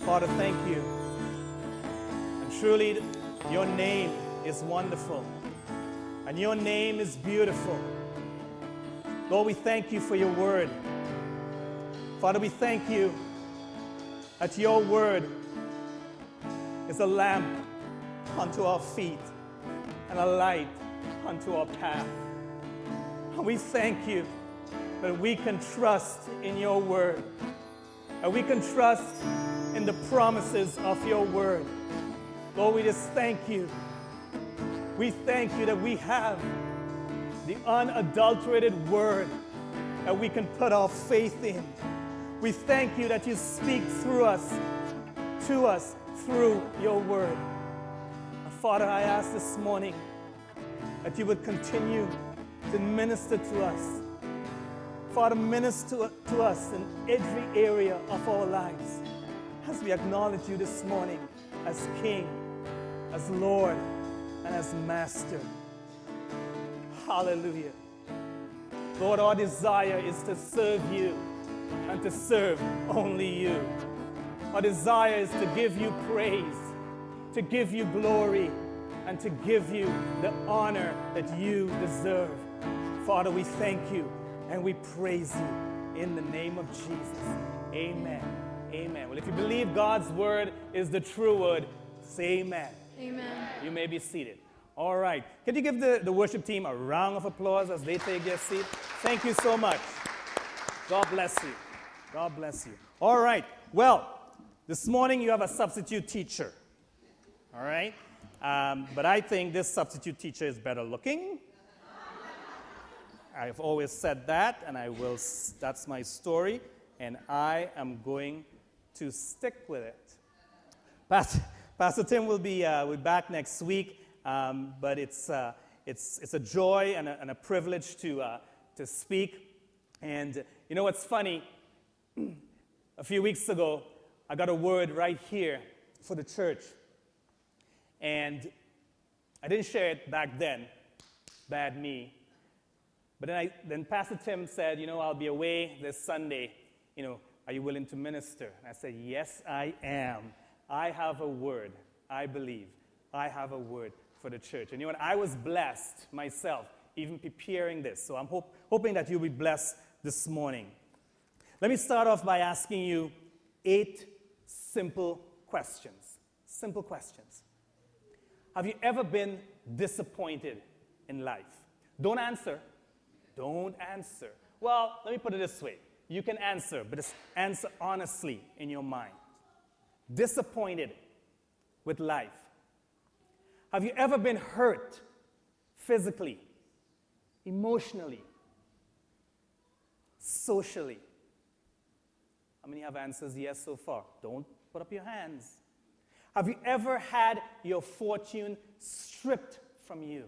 Father, thank you. And truly, your name is wonderful. And your name is beautiful. Lord, we thank you for your word. Father, we thank you that your word is a lamp unto our feet and a light unto our path. And we thank you that we can trust in your word, and we can trust in the promises of your word. Lord, we just thank you. We thank you that we have the unadulterated word that we can put our faith in. We thank you that you speak through us, to us, through your word. And Father, I ask this morning that you would continue to minister to us. Father, minister to us in every area of our lives as we acknowledge you this morning as King, as Lord, and as Master. Hallelujah. Lord, our desire is to serve you and to serve only you. Our desire is to give you praise, to give you glory, and to give you the honor that you deserve. Father, we thank you and we praise you in the name of Jesus. Amen. Amen. Well, if you believe God's word is the true word, say amen. Amen. You may be seated. All right. Can you give the worship team a round of applause as they take their seat? Thank you so much. God bless you. God bless you. All right. Well, this morning you have a substitute teacher. All right. But I think this substitute teacher is better looking. I've always said that, and I will. That's my story, and I am going to stick with it. Pastor Tim will be back next week, but it's a joy and a privilege to speak. And you know what's funny? A few weeks ago, I got a word right here for the church, and I didn't share it back then. Bad me. But then Pastor Tim said, I'll be away this Sunday. Are you willing to minister? And I said, yes, I am. I have a word, I believe. I have a word for the church. And I was blessed myself, even preparing this. So I'm hoping that you'll be blessed this morning. Let me start off by asking you 8 simple questions. Simple questions. Have you ever been disappointed in life? Don't answer. Don't answer. Well, let me put it this way. You can answer, but just answer honestly in your mind. Disappointed with life. Have you ever been hurt physically, emotionally, socially? How many have answers yes so far? Don't put up your hands. Have you ever had your fortune stripped from you?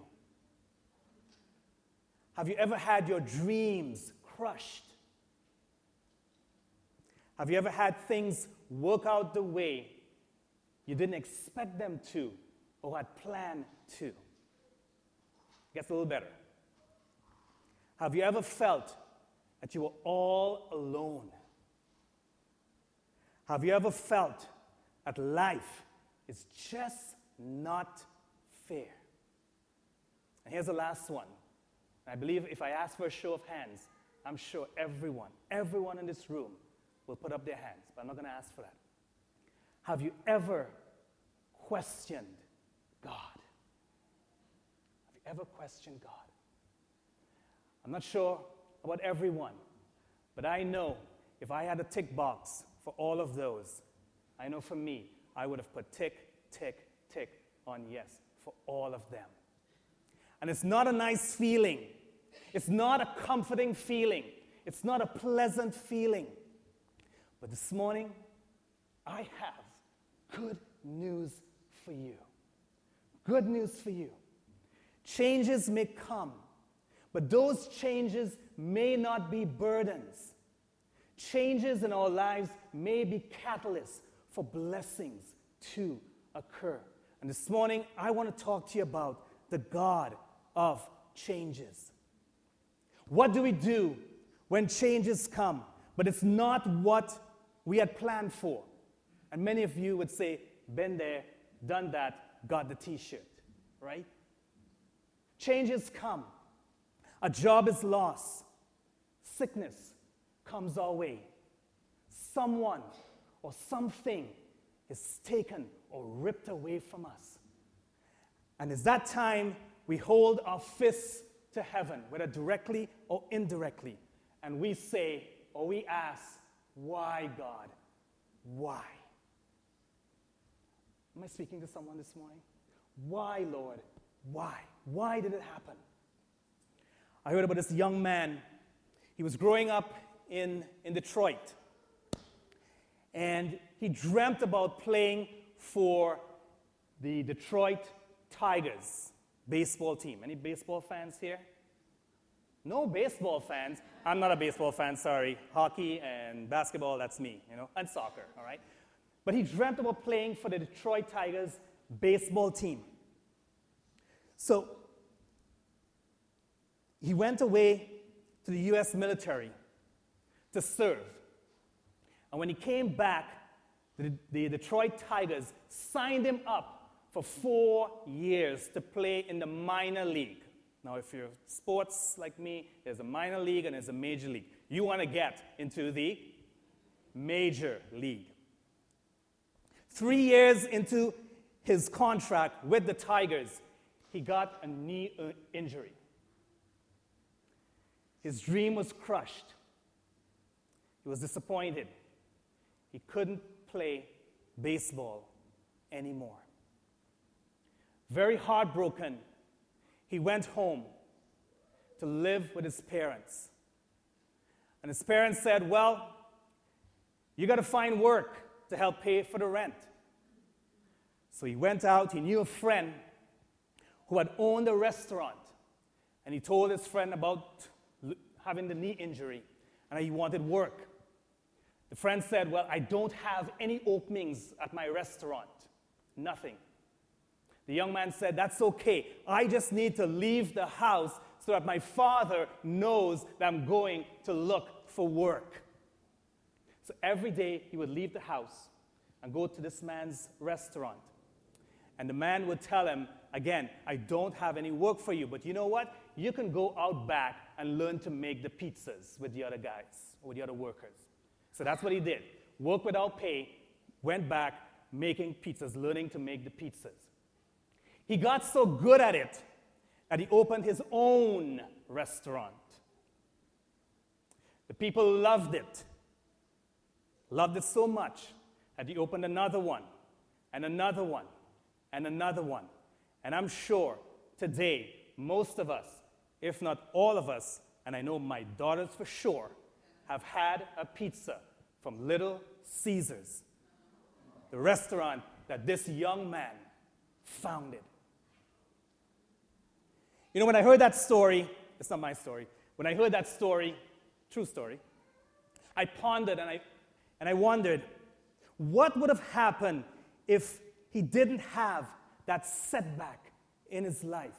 Have you ever had your dreams crushed? Have you ever had things work out the way you didn't expect them to or had planned to? Gets a little better. Have you ever felt that you were all alone? Have you ever felt that life is just not fair? And here's the last one. I believe if I ask for a show of hands, I'm sure everyone in this room will put up their hands, but I'm not going to ask for that. Have you ever questioned God? Have you ever questioned God? I'm not sure about everyone, but I know if I had a tick box for all of those, I know for me, I would have put tick, tick, tick on yes for all of them. And it's not a nice feeling. It's not a comforting feeling. It's not a pleasant feeling. But this morning, I have good news for you. Good news for you. Changes may come, but those changes may not be burdens. Changes in our lives may be catalysts for blessings to occur. And this morning, I want to talk to you about the God of changes. What do we do when changes come, but it's not what we had planned for? And many of you would say, been there, done that, got the t-shirt, right? Changes come. A job is lost. Sickness comes our way. Someone or something is taken or ripped away from us. And it's that time we hold our fists to heaven, whether directly or indirectly, and we say, or we ask, why, God? Why? Am I speaking to someone this morning? Why, Lord? Why? Why did it happen? I heard about this young man. He was growing up in Detroit. And he dreamt about playing for the Detroit Tigers baseball team. Any baseball fans here? No baseball fans. I'm not a baseball fan, sorry. Hockey and basketball, that's me, and soccer, all right? But he dreamt about playing for the Detroit Tigers baseball team. So he went away to the U.S. military to serve. And when he came back, the Detroit Tigers signed him up for 4 years to play in the minor league. Now, if you're sports like me, there's a minor league and there's a major league. You want to get into the major league. 3 years into his contract with the Tigers, he got a knee injury. His dream was crushed. He was disappointed. He couldn't play baseball anymore. Very heartbroken, he went home to live with his parents. And his parents said, well, you got to find work to help pay for the rent. So he went out. He knew a friend who had owned a restaurant. And he told his friend about having the knee injury and he wanted work. The friend said, well, I don't have any openings at my restaurant. Nothing. The young man said, that's okay. I just need to leave the house so that my father knows that I'm going to look for work. So every day he would leave the house and go to this man's restaurant. And the man would tell him, again, I don't have any work for you, but you know what? You can go out back and learn to make the pizzas with the other guys or with the other workers. So that's what he did. Worked without pay, went back making pizzas, learning to make the pizzas. He got so good at it that he opened his own restaurant. The people loved it so much that he opened another one, and another one, and another one. And I'm sure today, most of us, if not all of us, and I know my daughters for sure, have had a pizza from Little Caesars, the restaurant that this young man founded. You know, when I heard that story, it's not my story, when I heard that story, true story, I pondered and I wondered, what would have happened if he didn't have that setback in his life?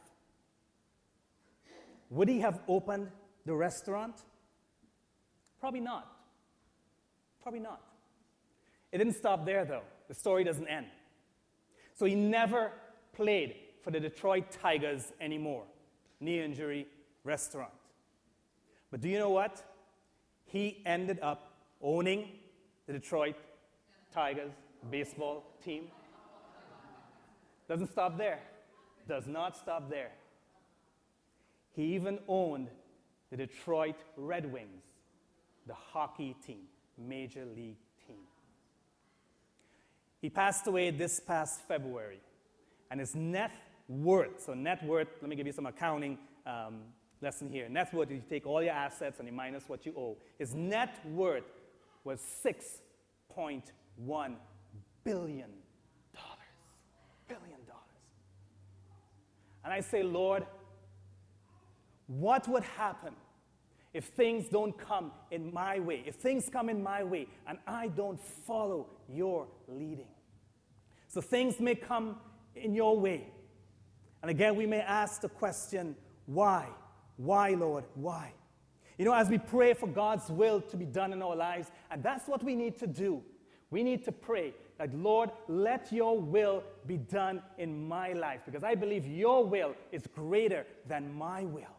Would he have opened the restaurant? Probably not. Probably not. It didn't stop there, though. The story doesn't end. So he never played for the Detroit Tigers anymore. Knee injury, restaurant. But do you know what? He ended up owning the Detroit Tigers baseball team. Doesn't stop there. Does not stop there. He even owned the Detroit Red Wings, the hockey team, major league team. He passed away this past February, and his net worth, so net worth, let me give you some accounting lesson here. Net worth is you take all your assets and you minus what you owe. His net worth was $6.1 billion. And I say, Lord, what would happen if things don't come in my way? If things come in my way and I don't follow your leading? So things may come in your way. And again, we may ask the question, why? Why, Lord? Why? You know, as we pray for God's will to be done in our lives, and that's what we need to do. We need to pray that, Lord, let your will be done in my life, because I believe your will is greater than my will.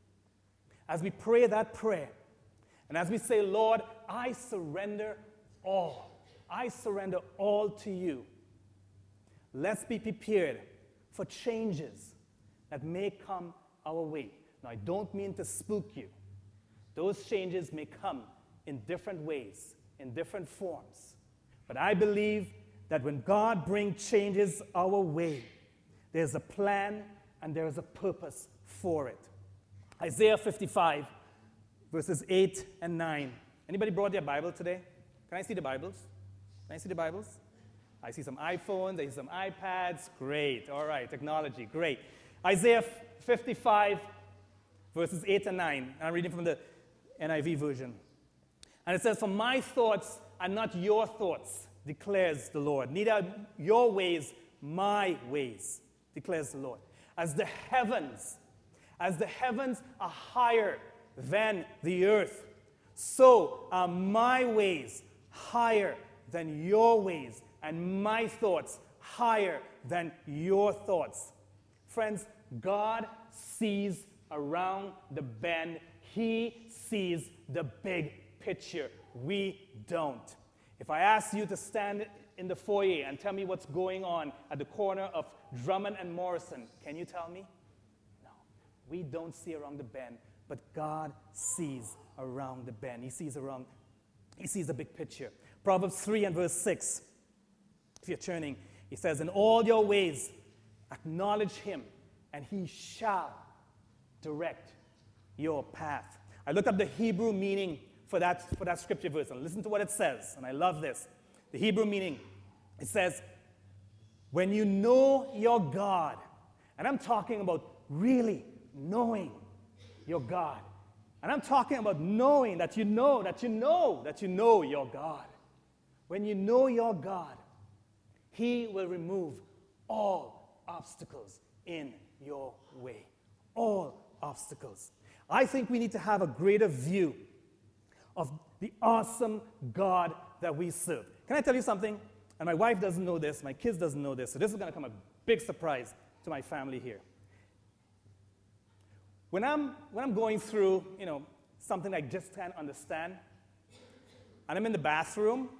As we pray that prayer, and as we say, Lord, I surrender all. I surrender all to you. Let's be prepared for changes that may come our way. Now, I don't mean to spook you. Those changes may come in different ways, in different forms. But I believe that when God brings changes our way, there's a plan and there's a purpose for it. Isaiah 55, verses 8 and 9. Anybody brought their Bible today? Can I see the Bibles? Can I see the Bibles? I see some iPhones, I see some iPads. Great. All right, technology, great. Isaiah 55, verses 8 and 9. I'm reading from the NIV version. And it says, "For my thoughts are not your thoughts, declares the Lord. Neither are your ways my ways, declares the Lord. As the heavens are higher than the earth, so are my ways higher than your ways, and my thoughts higher than your thoughts." Friends, God sees around the bend. He sees the big picture. We don't. If I ask you to stand in the foyer and tell me what's going on at the corner of Drummond and Morrison, can you tell me? No. We don't see around the bend, but God sees around the bend. He sees the big picture. Proverbs 3 and verse 6. If you're turning, he says, "In all your ways acknowledge him, and he shall direct your path." I looked up the Hebrew meaning for that scripture verse, and listen to what it says, and I love this. The Hebrew meaning, it says, when you know your God, and I'm talking about really knowing your God, and I'm talking about knowing that you know your God. When you know your God, he will remove all obstacles in your way. All obstacles. I think we need to have a greater view of the awesome God that we serve. Can I tell you something? And my wife doesn't know this, my kids doesn't know this, so this is going to come a big surprise to my family here. When I'm going through, something I just can't understand, and I'm in the bathroom,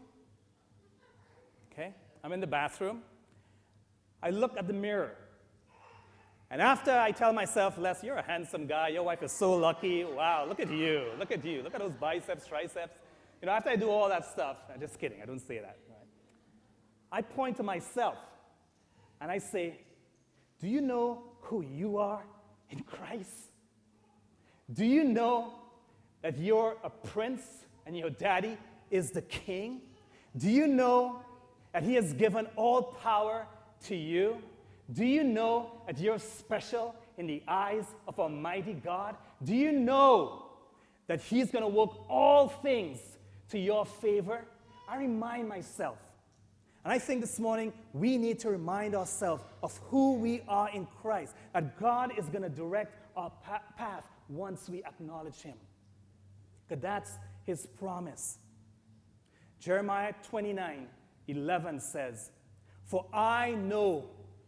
I look at the mirror. And after I tell myself, Les, you're a handsome guy. Your wife is so lucky. Wow, look at you. Look at you. Look at those biceps, triceps. After I do all that stuff, I'm just kidding. I don't say that. Right? I point to myself and I say, do you know who you are in Christ? Do you know that you're a prince and your daddy is the king? Do you know that he has given all power to you? Do you know that you're special in the eyes of Almighty God? Do you know that he's going to work all things to your favor? I remind myself. And I think this morning we need to remind ourselves of who we are in Christ, that God is going to direct our path once we acknowledge him. Because that's his promise. Jeremiah 29:11 says, For I know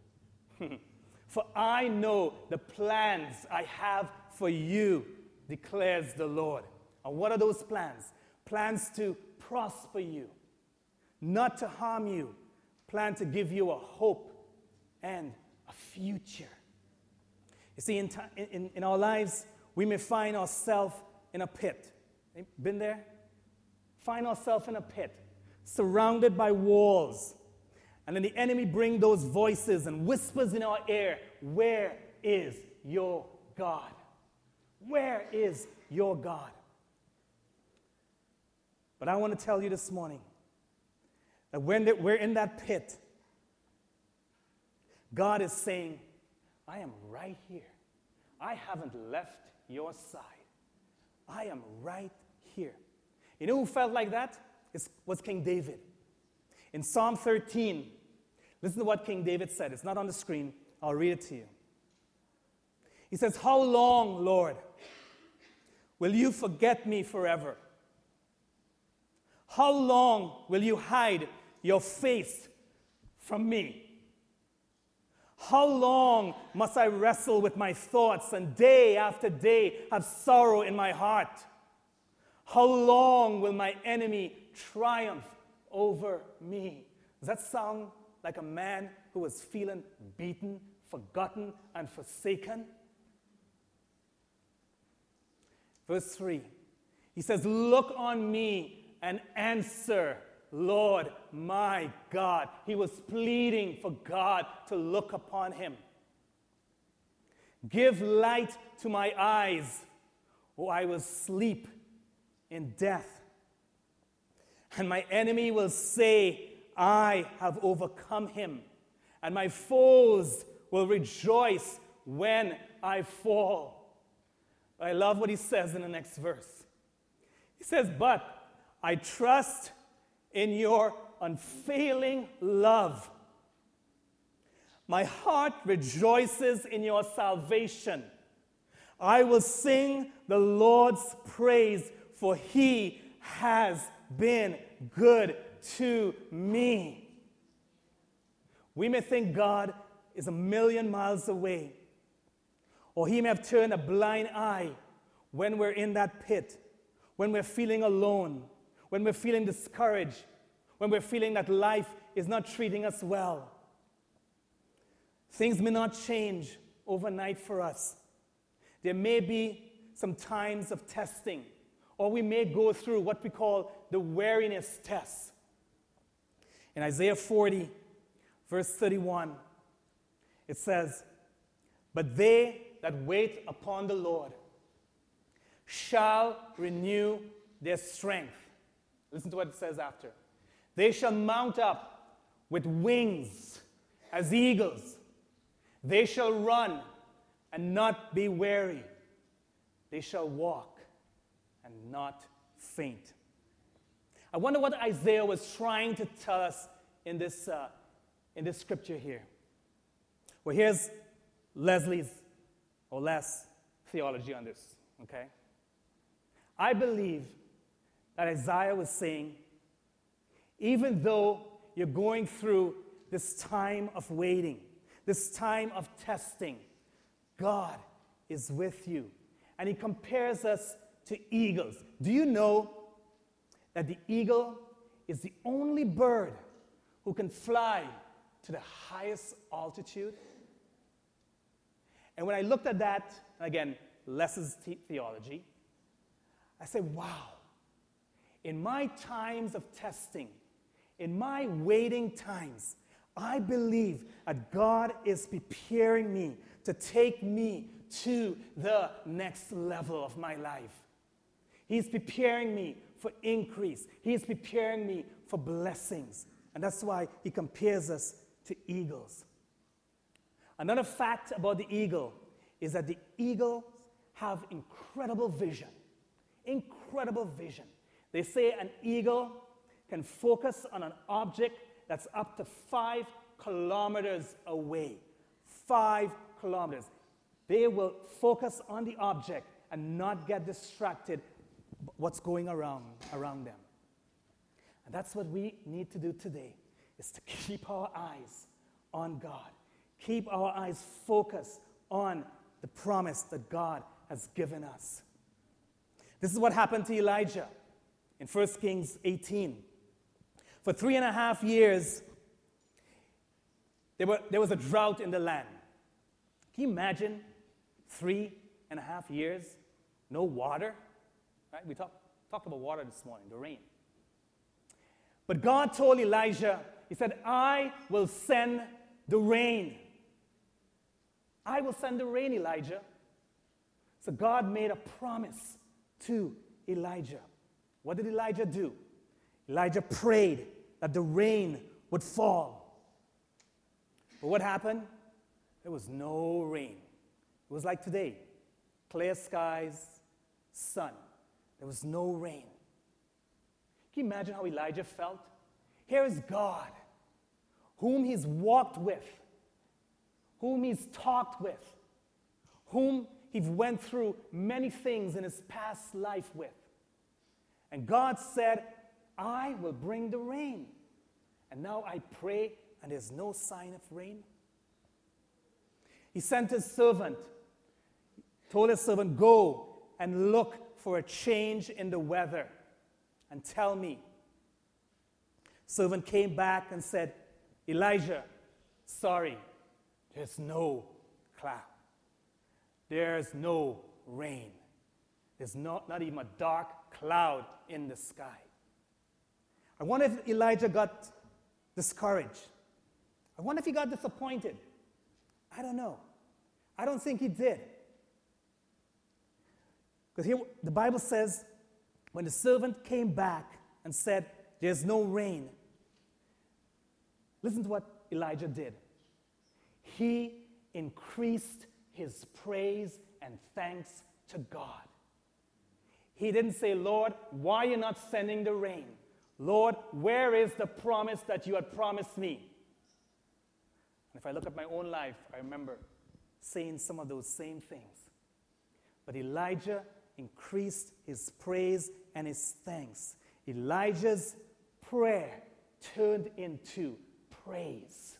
the plans I have for you, declares the Lord. And what are those plans? Plans to prosper you, not to harm you. Plan to give you a hope and a future. You see, in our lives, we may find ourselves in a pit. Been there? Find ourselves in a pit, surrounded by walls. And then the enemy brings those voices and whispers in our ear, where is your God? Where is your God? But I want to tell you this morning that when we're in that pit, God is saying, I am right here. I haven't left your side. I am right here. You know who felt like that? It was King David. In Psalm 13, listen to what King David said. It's not on the screen. I'll read it to you. He says, How long, Lord, will you forget me forever? How long will you hide your face from me? How long must I wrestle with my thoughts and day after day have sorrow in my heart? How long will my enemy triumph over me? Does that sound like a man who was feeling beaten, forgotten, and forsaken? Verse 3, he says, look on me and answer, Lord, my God. He was pleading for God to look upon him. Give light to my eyes, or I will sleep in death. And my enemy will say, I have overcome him, and my foes will rejoice when I fall. I love what he says in the next verse. He says, but I trust in your unfailing love. My heart rejoices in your salvation. I will sing the Lord's praise, for he has been good to me. We may think God is a million miles away, or he may have turned a blind eye when we're in that pit, when we're feeling alone, when we're feeling discouraged, when we're feeling that life is not treating us well. Things may not change overnight for us. There may be some times of testing, or we may go through what we call the weariness test. In Isaiah 40, verse 31, it says, but they that wait upon the Lord shall renew their strength. Listen to what it says after. They shall mount up with wings as eagles. They shall run and not be weary. They shall walk and not faint. I wonder what Isaiah was trying to tell us in this scripture here. Well, here's Leslie's or Les' theology on this, okay? I believe that Isaiah was saying, even though you're going through this time of waiting, this time of testing, God is with you. And he compares us to eagles. Do you know that the eagle is the only bird who can fly to the highest altitude? And when I looked at that, again, Les's theology, I said, wow, in my times of testing, in my waiting times, I believe that God is preparing me to take me to the next level of my life. He's preparing me for increase. He's preparing me for blessings. And that's why he compares us to eagles. Another fact about the eagle is that the eagles have incredible vision. Incredible vision. They say an eagle can focus on an object that's up to 5 kilometers away. 5 kilometers. They will focus on the object and not get distracted by what's going around them. And that's what we need to do today, is to keep our eyes on God. Keep our eyes focused on the promise that God has given us. This is what happened to Elijah in 1 Kings 18. For 3.5 years, there was a drought in the land. Can you imagine 3.5 years, no water? Right? We talked about water this morning, the rain. But God told Elijah, he said, I will send the rain. I will send the rain, Elijah. So God made a promise to Elijah. What did Elijah do? Elijah prayed that the rain would fall. But what happened? There was no rain. It was like today, clear skies, sun. There was no rain. Can you imagine how Elijah felt? Here is God, whom he's walked with, whom he's talked with, whom he went through many things in his past life with. And God said, I will bring the rain. And now I pray, and there's no sign of rain. He sent his servant, told his servant, go and look for a change in the weather and tell me. Servant came back and said, Elijah, sorry, there's no cloud. There's no rain. There's not even a dark cloud in the sky. I wonder if Elijah got discouraged. I wonder if he got disappointed. I don't know. I don't think he did. Because here the Bible says, when the servant came back and said, there's no rain, listen to what Elijah did. He increased his praise and thanks to God. He didn't say, Lord, why are you not sending the rain? Lord, where is the promise that you had promised me? And if I look at my own life, I remember saying some of those same things. But Elijah increased his praise and his thanks. Elijah's prayer turned into praise.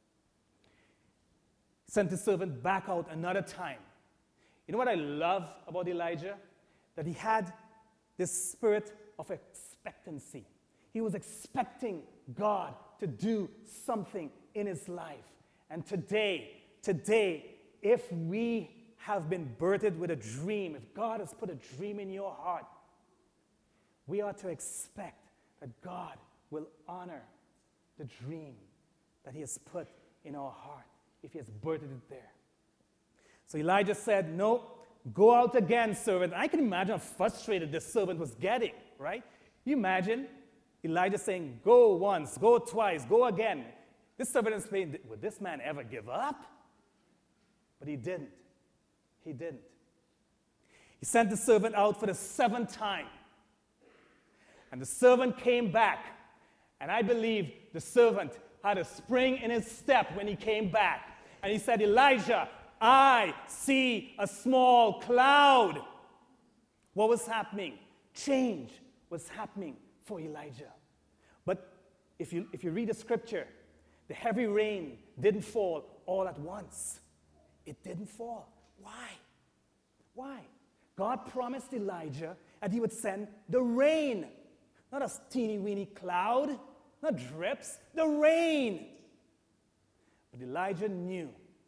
He sent his servant back out another time. You know what I love about Elijah? That he had this spirit of expectancy. He was expecting God to do something in his life. And today, if we have been birthed with a dream, if God has put a dream in your heart, we are to expect that God will honor the dream that he has put in our heart, if he has birthed it there. So Elijah said, no, go out again, servant. I can imagine how frustrated this servant was getting, right? You imagine Elijah saying, go once, go twice, go again. This servant is saying, would this man ever give up? But he didn't. He didn't. He sent the servant out for the 7th time. And the servant came back. And I believe the servant had a spring in his step when he came back. And he said, Elijah, I see a small cloud. What was happening? Change was happening for Elijah. But if you read the scripture, the heavy rain didn't fall all at once. It didn't fall. Why? Why? God promised Elijah that he would send the rain. Not a teeny-weeny cloud, not drips, the rain. But Elijah knew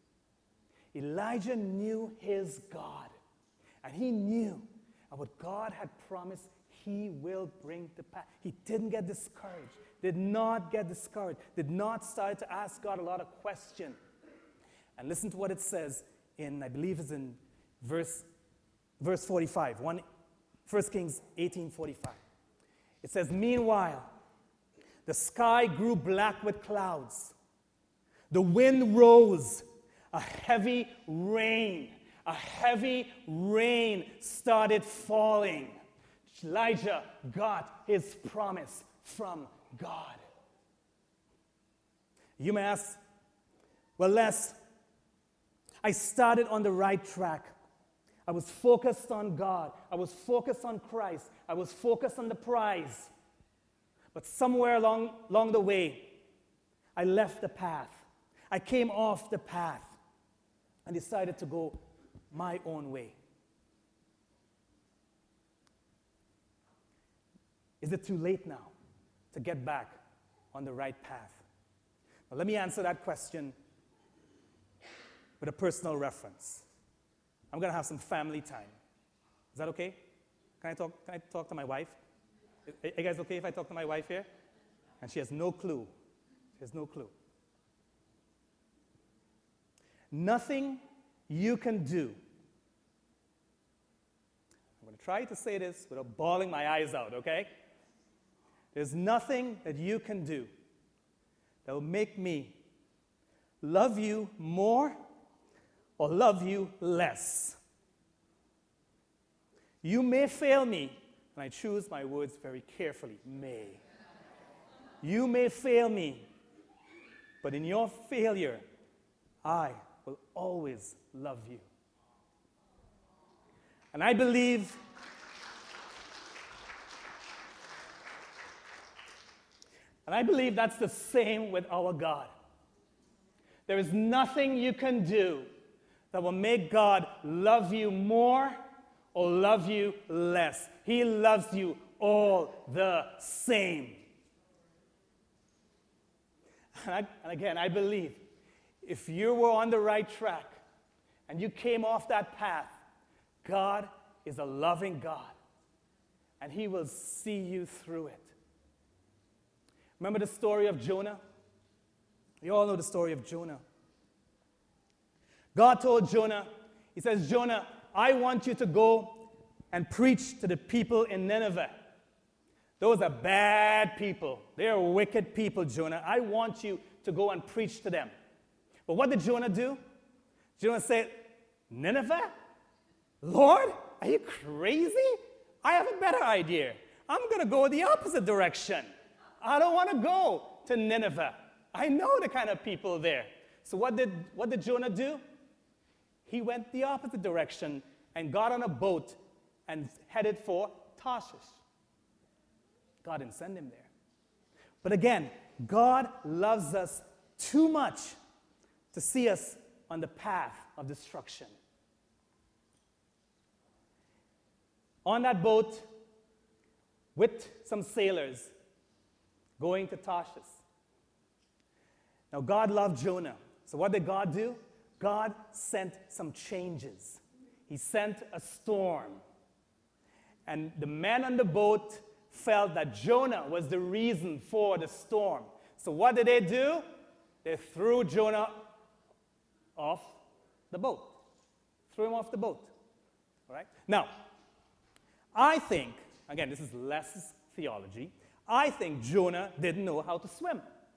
his God. And he knew that what God had promised, he will bring to pass. He didn't get discouraged, did not get discouraged, did not start to ask God a lot of questions. And listen to what it says in, I believe it's in verse 45, 1 Kings 18:45. It says, meanwhile, the sky grew black with clouds. The wind rose. A heavy rain started falling. Elijah got his promise from God. You may ask, well, Les, I started on the right track. I was focused on God. I was focused on Christ. I was focused on the prize. But somewhere along the way, I left the path. I came off the path and decided to go my own way. Is it too late now to get back on the right path? Now, let me answer that question with a personal reference. I'm going to have some family time. Is that okay? Can I talk to my wife? Are you guys okay if I talk to my wife here? And she has no clue. She has no clue. Nothing you can do. I'm going to try to say this without bawling my eyes out, okay? There's nothing that you can do that will make me love you more or love you less. You may fail me, and I choose my words very carefully, may. You may fail me, but in your failure, I will always love you. And I believe And I believe that's the same with our God. There is nothing you can do that will make God love you more or love you less. He loves you all the same. And again, I believe if you were on the right track and you came off that path, God is a loving God, and He will see you through it. Remember the story of Jonah? You all know the story of Jonah. God told Jonah, He says, Jonah, I want you to go and preach to the people in Nineveh. Those are bad people. They are wicked people, Jonah. I want you to go and preach to them. But what did Jonah do? Jonah said, Nineveh? Lord, are you crazy? I have a better idea. I'm going to go the opposite direction. I don't want to go to Nineveh. I know the kind of people there. So what did Jonah do? He went the opposite direction and got on a boat and headed for Tarshish. God didn't send him there. But again, God loves us too much to see us on the path of destruction. On that boat, with some sailors going to Tarshish. Now, God loved Jonah. So what did God do? God sent some changes. He sent a storm. And the men on the boat felt that Jonah was the reason for the storm. So what did they do? They threw Jonah off the boat. Threw him off the boat. All right? Now, I think, again, this is less theology, I think Jonah didn't know how to swim.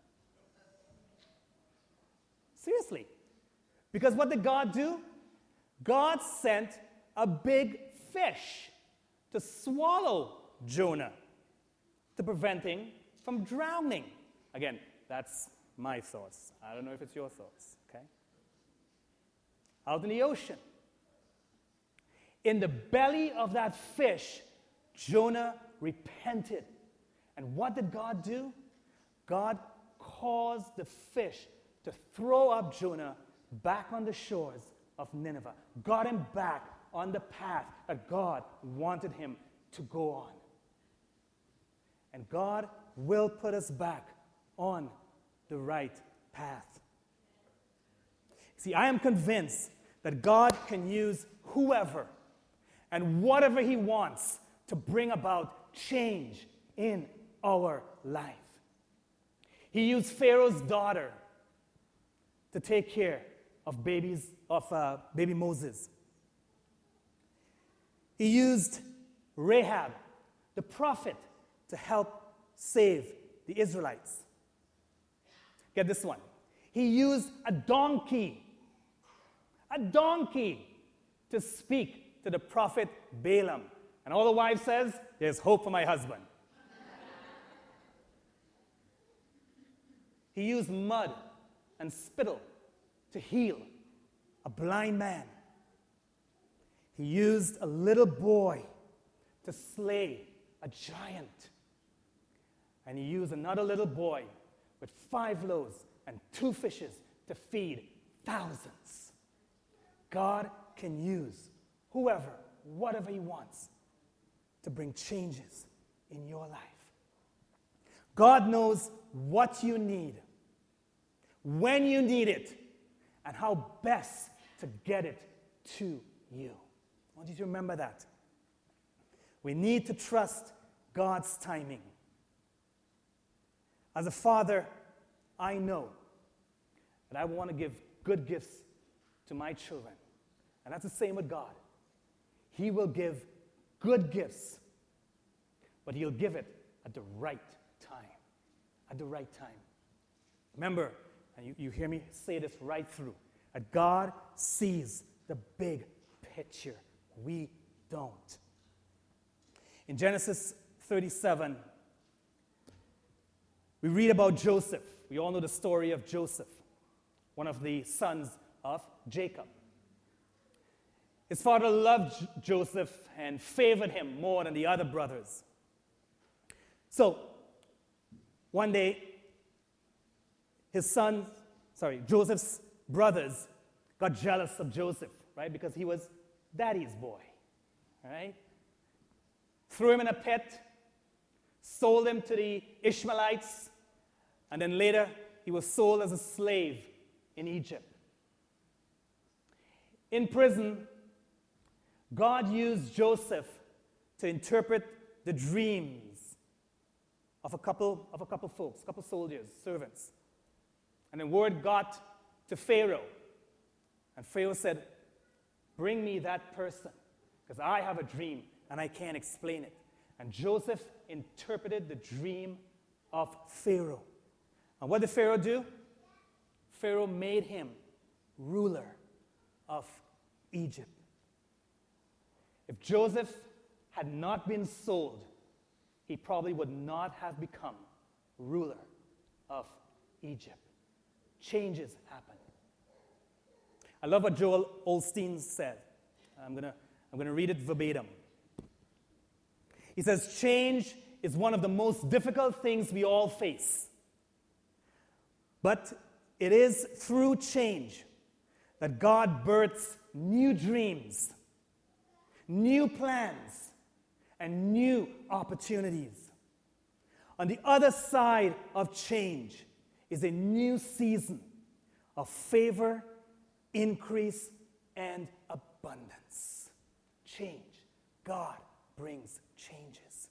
Seriously. Because what did God do? God sent a big fish to swallow Jonah to prevent him from drowning. Again, that's my thoughts. I don't know if it's your thoughts, okay? Out in the ocean. In the belly of that fish, Jonah repented. And what did God do? God caused the fish to throw up Jonah back on the shores of Nineveh. Got him back on the path that God wanted him to go on. And God will put us back on the right path. See, I am convinced that God can use whoever and whatever He wants to bring about change in our life. He used Pharaoh's daughter to take care of baby Moses. He used Rahab, the prophet, to help save the Israelites. Get this one. He used a donkey to speak to the prophet Balaam. And all the wife says, there's hope for my husband. He used mud and spittle to heal a blind man. He used a little boy to slay a giant. And he used another little boy with 5 loaves and 2 fishes to feed thousands. God can use whoever, whatever He wants to bring changes in your life. God knows what you need, when you need it, and how best to get it to you. I want you to remember that. We need to trust God's timing. As a father, I know that I want to give good gifts to my children. And that's the same with God. He will give good gifts, but He'll give it at the right time. At the right time. Remember, and you hear me say this right through, that God sees the big picture. We don't. In Genesis 37, we read about Joseph. We all know the story of Joseph, one of the sons of Jacob. His father loved Joseph and favored him more than the other brothers. So, One day, Joseph's brothers got jealous of Joseph, right? Because he was daddy's boy, right? Threw him in a pit, sold him to the Ishmaelites, and then later he was sold as a slave in Egypt. In prison, God used Joseph to interpret the dreams of a couple folks, a couple soldiers, servants. And the word got to Pharaoh. And Pharaoh said, "Bring me that person, because I have a dream and I can't explain it." And Joseph interpreted the dream of Pharaoh. And what did Pharaoh do? Pharaoh made him ruler of Egypt. If Joseph had not been sold, he probably would not have become ruler of Egypt. Changes happen. I love what Joel Osteen said. I'm gonna read it verbatim. He says, "Change is one of the most difficult things we all face. But it is through change that God births new dreams, new plans, and new opportunities. On the other side of change is a new season of favor, increase, and abundance." Change. God brings changes.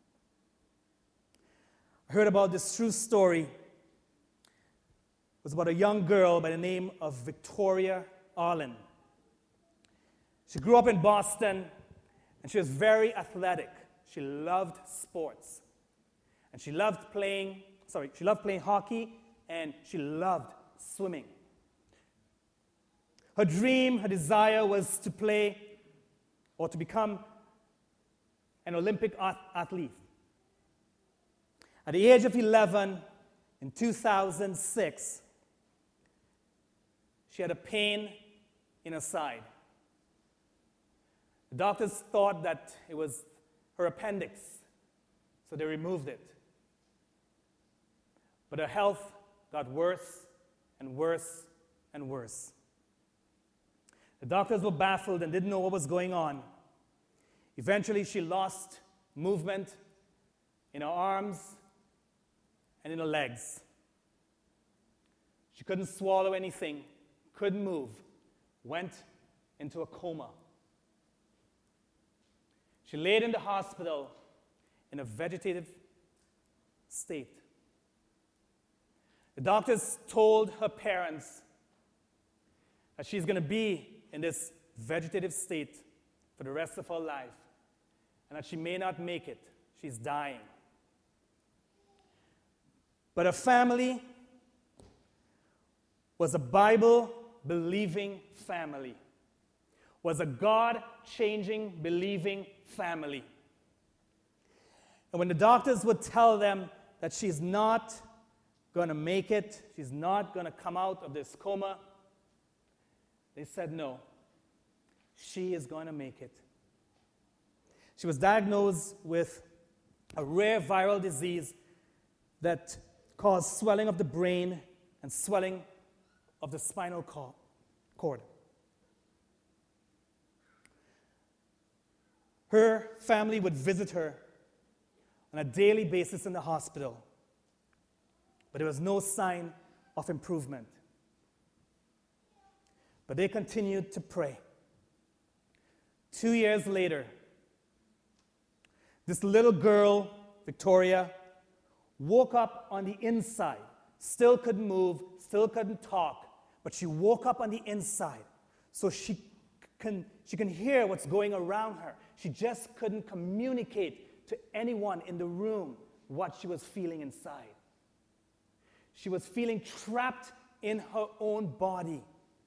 I heard about this true story. It was about a young girl by the name of Victoria Arlen. She grew up in Boston, and she was very athletic. She loved sports. And she loved playing hockey, and she loved swimming. Her dream, her desire was to play or to become an Olympic athlete. At the age of 11, in 2006, she had a pain in her side. The doctors thought that it was her appendix, so they removed it. But her health got worse and worse and worse. The doctors were baffled and didn't know what was going on. Eventually, she lost movement in her arms and in her legs. She couldn't swallow anything, couldn't move, went into a coma. She laid in the hospital in a vegetative state. The doctors told her parents that she's going to be in this vegetative state for the rest of her life, and that she may not make it. She's dying. But her family was a Bible-believing family, was a God-changing, believing family. And when the doctors would tell them that she's not going to make it, she's not going to come out of this coma, they said no. She is going to make it. She was diagnosed with a rare viral disease that caused swelling of the brain and swelling of the spinal cord. Her family would visit her on a daily basis in the hospital, but there was no sign of improvement. But they continued to pray. 2 years later, this little girl, Victoria, woke up on the inside. Still couldn't move, still couldn't talk, but she woke up on the inside so she can hear what's going around her. She just couldn't communicate to anyone in the room what she was feeling inside. She was feeling trapped in her own body.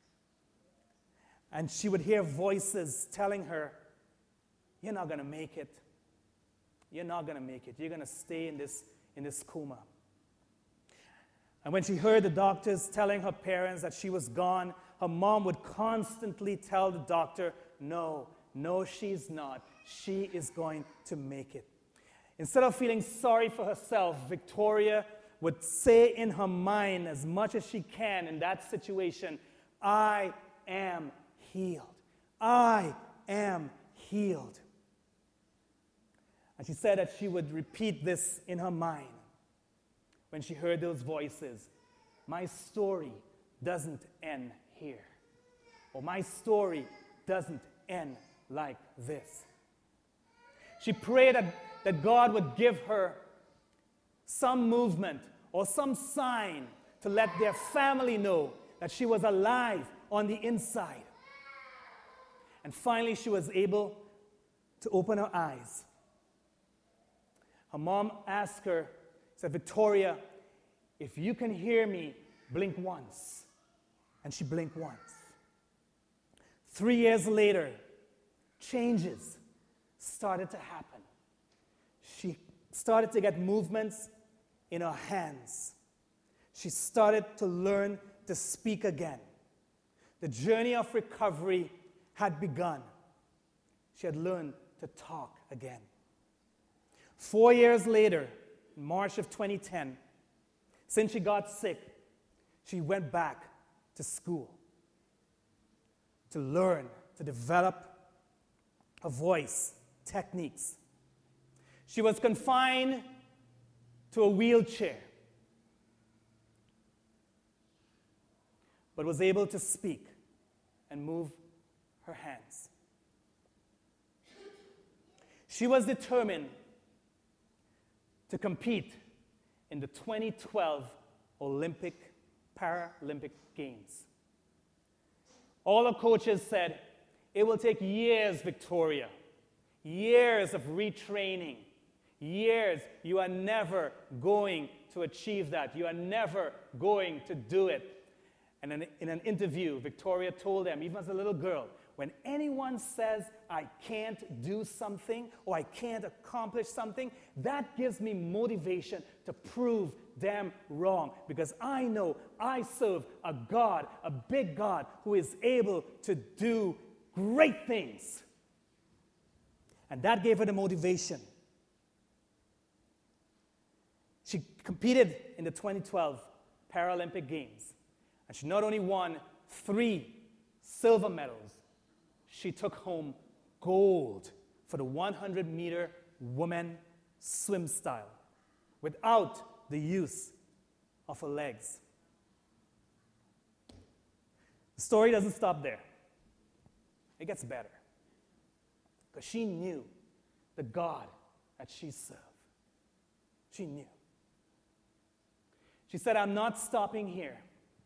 And she would hear voices telling her, "You're not going to make it. You're not going to make it. You're going to stay in this coma." And when she heard the doctors telling her parents that she was gone, her mom would constantly tell the doctor, no, she's not. She is going to make it. Instead of feeling sorry for herself, Victoria would say in her mind as much as she can in that situation, I am healed. I am healed. And she said that she would repeat this in her mind when she heard those voices. My story doesn't end here. Or my story doesn't end like this. She prayed that God would give her some movement or some sign to let their family know that she was alive on the inside. And finally, she was able to open her eyes. Her mom asked her, said, Victoria, if you can hear me, blink once. And she blinked once. 3 years later, changes started to happen. She started to get movements in her hands. She started to learn to speak again. The journey of recovery had begun. She had learned to talk again. 4 years later, in March of 2010, since she got sick, she went back to school to learn, to develop her voice, techniques. She was confined to a wheelchair, but was able to speak and move her hands. She was determined to compete in the 2012 Paralympic Games. All the coaches said, it will take years, Victoria, years of retraining, years. You are never going to achieve that. You are never going to do it. And in an interview, Victoria told them, even as a little girl, when anyone says I can't do something or I can't accomplish something, that gives me motivation to prove them wrong, because I know I serve a God, a big God, who is able to do great things. And that gave her the motivation. She competed in the 2012 Paralympic Games, and she not only won 3 silver medals, she took home gold for the 100-meter women swim style without the use of her legs. The story doesn't stop there. It gets better. Because she knew the God that she served. She knew. She said, I'm not stopping here.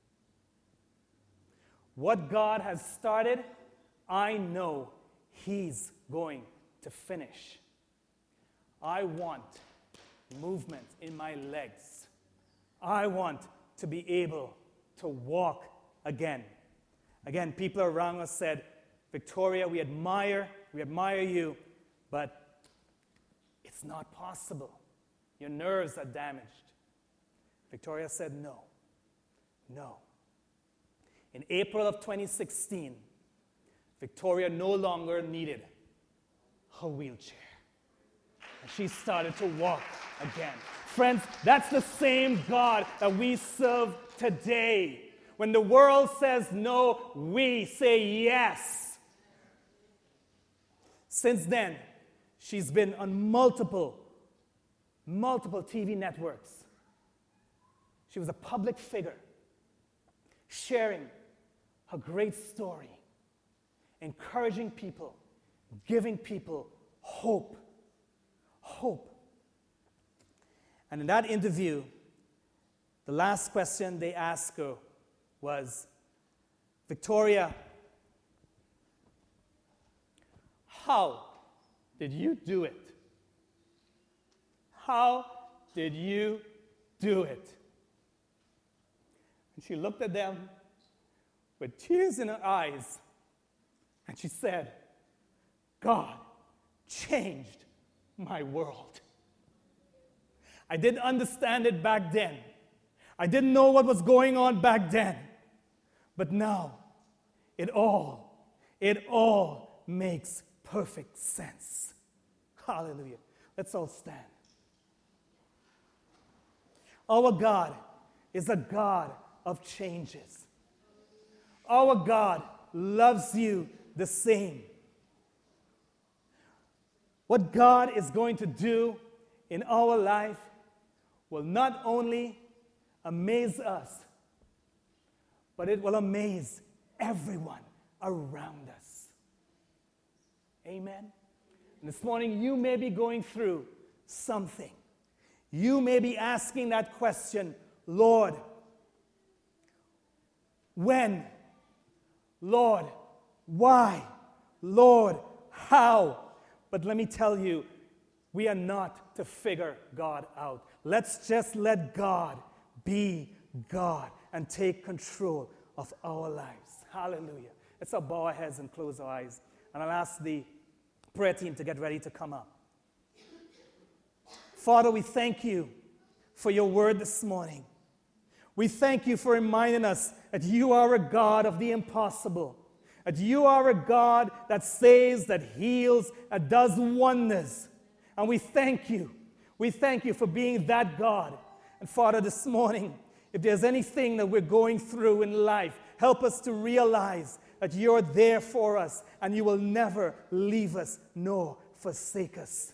What God has started, I know He's going to finish. I want movement in my legs. I want to be able to walk again. Again, people around us said, Victoria, we admire you, but it's not possible. Your nerves are damaged. Victoria said, no. In April of 2016, Victoria no longer needed her wheelchair. And she started to walk again. Friends, that's the same God that we serve today. When the world says no, we say yes. Since then, she's been on multiple TV networks. She was a public figure, sharing her great story, encouraging people, giving people hope. Hope. And in that interview, the last question they asked her was, Victoria, how did you do it? How did you do it? And she looked at them with tears in her eyes, and she said, God changed my world. I didn't understand it back then. I didn't know what was going on back then. But now, it all makes perfect sense. Hallelujah. Let's all stand. Our God is a God of changes. Our God loves you the same. What God is going to do in our life will not only amaze us, but it will amaze everyone around us. Amen? And this morning, you may be going through something. You may be asking that question, Lord, when? Lord, why? Lord, how? But let me tell you, we are not to figure God out. Let's just let God be God and take control of our lives. Hallelujah. Let's all bow our heads and close our eyes. And I'll ask the prayer team to get ready to come up. Father, we thank you for your word this morning. We thank you for reminding us that you are a God of the impossible, that you are a God that saves, that heals, that does wonders. And we thank you. We thank you for being that God. And Father, this morning, if there's anything that we're going through in life, help us to realize that you're there for us and you will never leave us nor forsake us.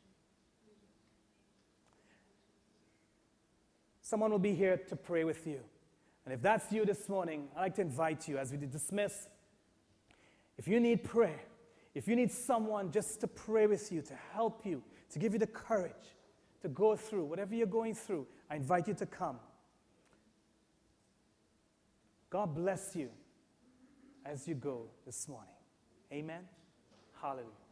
Someone will be here to pray with you. And if that's you this morning, I'd like to invite you as we dismiss. If you need prayer, if you need someone just to pray with you, to help you, to give you the courage to go through whatever you're going through, I invite you to come. God bless you as you go this morning. Amen. Hallelujah.